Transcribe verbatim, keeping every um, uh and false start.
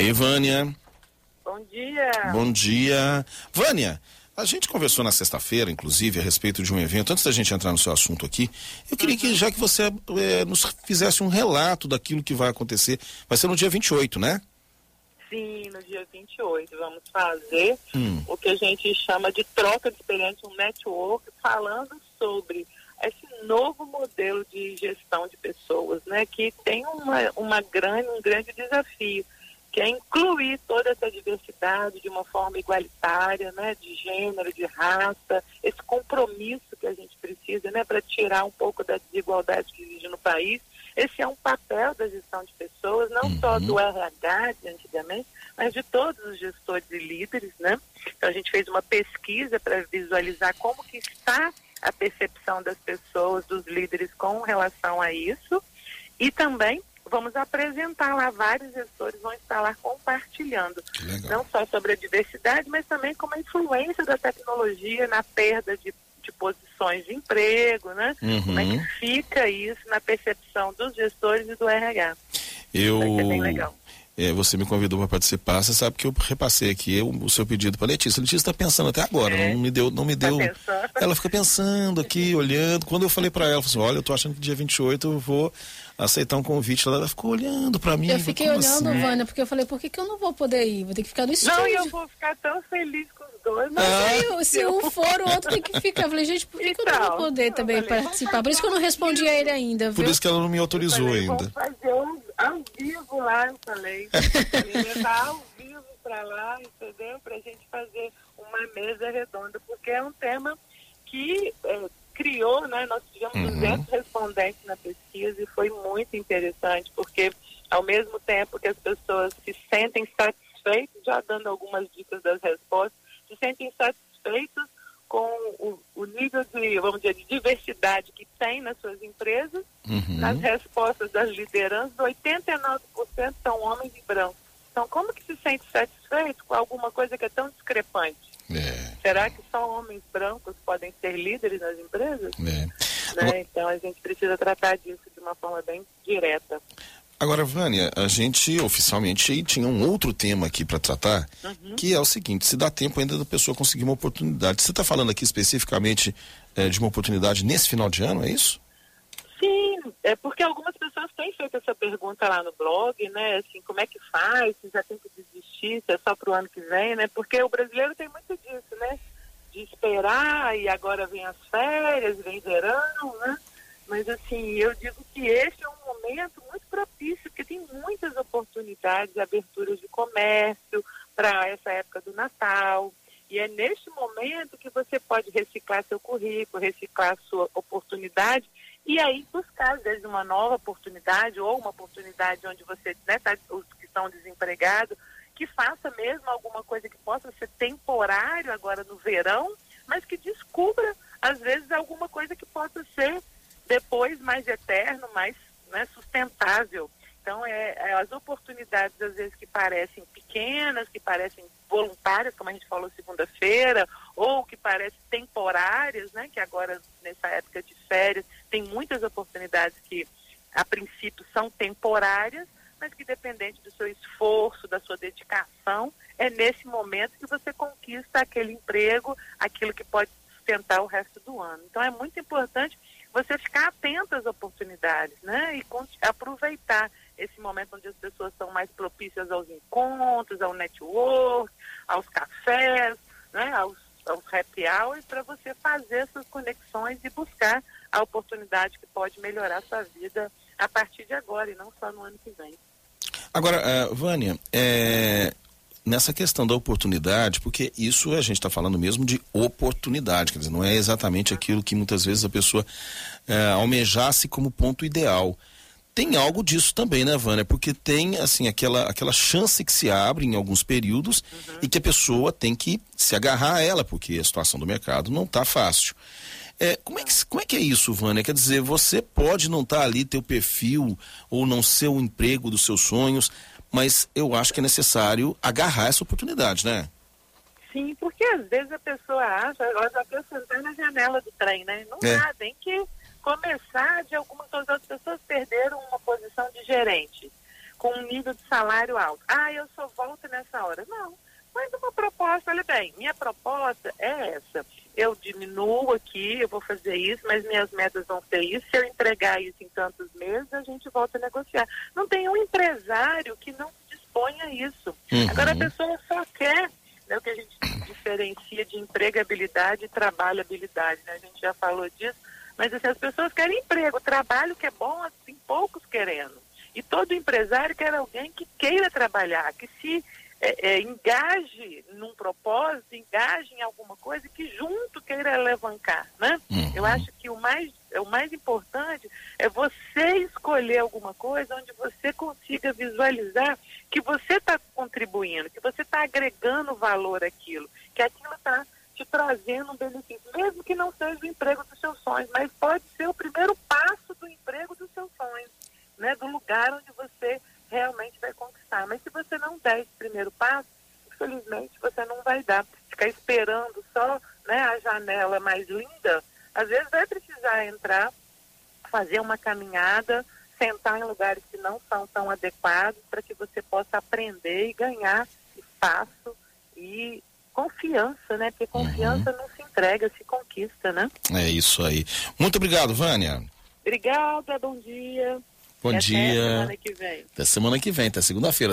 Ei, Vânia. Bom dia. Bom dia. Vânia, a gente conversou na sexta-feira, inclusive, a respeito de um evento. Antes da gente entrar no seu assunto aqui, eu queria uhum. que, já que você é, nos fizesse um relato daquilo que vai acontecer. Vai ser no dia vinte e oito, né? Sim, no dia vinte e oito. Vamos fazer hum. o que a gente chama de troca de experiência, um network, falando sobre esse novo modelo de gestão de pessoas, né? Que tem uma, uma grande, um grande desafio, que é incluir toda essa diversidade de uma forma igualitária, né, de gênero, de raça, esse compromisso que a gente precisa, né, para tirar um pouco da desigualdade que existe no país. Esse é um papel da gestão de pessoas, não uhum. só do R H de antigamente, mas de todos os gestores e líderes, né? Então a gente fez uma pesquisa para visualizar como que está a percepção das pessoas, dos líderes com relação a isso, e também vamos apresentar lá, vários gestores vão estar lá compartilhando, não só sobre a diversidade, mas também como a influência da tecnologia na perda de, de posições de emprego, né? Uhum. Como é que fica isso na percepção dos gestores e do R H. Eu... Vai ser bem legal. É, você me convidou para participar, você sabe que eu repassei aqui eu, o seu pedido para Letícia. Letícia está pensando até agora, é. não me deu, não me deu. Tá ela fica pensando aqui, olhando. Quando eu falei para ela, ela falou assim, olha, eu tô achando que dia vinte e oito eu vou aceitar um convite. Ela, ela ficou olhando para mim. Eu fiquei olhando, assim? Vânia, porque eu falei, por que, que eu não vou poder ir? Vou ter que ficar no estúdio. Não, eu vou ficar tão feliz com os dois. Mas ah. aí, se um for, o outro tem que ficar. Eu falei, gente, por que, então, que eu não vou poder eu também falei, participar? Por isso que eu não respondi a ele ainda, viu? Por isso que ela não me autorizou falei, ainda. Vamos fazer um ao vivo lá, eu falei. Ele ia estar ao vivo para lá, entendeu? Pra gente fazer uma mesa redonda, porque é um tema que é, criou, né? Nós tivemos uhum. duzentos respondentes na pesquisa e foi muito interessante, porque ao mesmo tempo que as pessoas se sentem satisfeitas, já dando algumas dicas das respostas, se sentem satisfeitos com o, o nível de, vamos dizer, de diversidade que tem nas suas empresas. Uhum. Nas respostas das lideranças, oitenta e nove por cento são homens e brancos. Então, como que se sente satisfeito com alguma coisa que é tão discrepante? É. Será que só homens brancos podem ser líderes nas empresas? É. Né? Agora... Então, a gente precisa tratar disso de uma forma bem direta. Agora, Vânia, a gente oficialmente tinha um outro tema aqui para tratar, uhum. que é o seguinte, se dá tempo ainda da pessoa conseguir uma oportunidade. Você está falando aqui especificamente é, de uma oportunidade nesse final de ano, é isso? Sim, é porque algumas pessoas têm feito essa pergunta lá no blog, né, assim, como é que faz, se já tem que desistir, se é só pro ano que vem, né, porque o brasileiro tem muito disso, né, de esperar e agora vem as férias, vem verão, né, mas assim, eu digo que esse é um momento muito propício, porque tem muitas oportunidades, aberturas de comércio para essa época do Natal, e é neste momento que você pode reciclar seu currículo, reciclar sua oportunidade, e aí buscar, às vezes, uma nova oportunidade ou uma oportunidade onde você, né, tá, os que estão desempregados, que faça mesmo alguma coisa que possa ser temporário agora no verão, mas que descubra, às vezes, alguma coisa que possa ser depois mais eterno, mais, né, sustentável. Então, é, é as oportunidades, às vezes, que parecem pequenas, que parecem voluntárias, como a gente falou segunda-feira, ou que parecem temporárias, né, que agora, nessa época de férias, tem muitas oportunidades que, a princípio, são temporárias, mas que, dependente do seu esforço, da sua dedicação, é nesse momento que você conquista aquele emprego, aquilo que pode sustentar o resto do ano. Então, é muito importante você ficar atento às oportunidades, né, e aproveitar esse momento onde as pessoas são mais propícias aos encontros, ao network, aos cafés, né, aos, aos happy hours, para você fazer essas conexões e buscar a oportunidade que pode melhorar a sua vida a partir de agora e não só no ano que vem. Agora, uh, Vânia, é, nessa questão da oportunidade, porque isso a gente está falando mesmo de oportunidade, quer dizer, não é exatamente aquilo que muitas vezes a pessoa é, almejasse como ponto ideal. Tem algo disso também, né, Vânia? Porque tem, assim, aquela, aquela chance que se abre em alguns períodos uhum. e que a pessoa tem que se agarrar a ela, porque a situação do mercado não está fácil. É, como, é que, como é que é isso, Vânia? Quer dizer, você pode não estar tá ali, teu perfil, ou não ser o emprego dos seus sonhos, mas eu acho que é necessário agarrar essa oportunidade, né? Sim, porque às vezes a pessoa acha, ela já quer sentar na janela do trem, né? Não é. dá, tem que começar de algumas outras pessoas perderam uma posição de gerente. com um nível de salário alto. Ah, eu só volto nessa hora. Não, mas uma proposta, olha bem, minha proposta é essa. Eu diminuo aqui, eu vou fazer isso, mas minhas metas vão ser isso. Se eu entregar isso em tantos meses, a gente volta a negociar. Não tem um empresário que não se dispõe a isso. Uhum. Agora a pessoa só quer, né, o que a gente diferencia de empregabilidade e trabalhabilidade, né? A gente já falou disso, mas assim, as pessoas querem emprego, trabalho que é bom, assim, poucos querendo. E todo empresário quer alguém que queira trabalhar, que se é, é, engaje num propósito, engaje em alguma coisa que junto queira alavancar, né? Uhum. Eu acho que o mais, o mais importante é você escolher alguma coisa onde você consiga visualizar que você está contribuindo, que você está agregando valor àquilo, que aquilo está te trazendo um benefício, mesmo que não seja o emprego dos seus sonhos, mas pode ser o primeiro passo do emprego dos seus sonhos, né? Do lugar onde você realmente vai conquistar. Mas se você não der esse primeiro passo, infelizmente você não vai dar. Ficar esperando só, né, a janela mais linda, às vezes vai precisar entrar, fazer uma caminhada, sentar em lugares que não são tão adequados para que você possa aprender e ganhar espaço e confiança, né? Porque confiança uhum. não se entrega, se conquista, né? É isso aí. Muito obrigado, Vânia. Obrigada, bom dia. Bom e dia. Até semana que vem. Até semana que vem, até segunda-feira.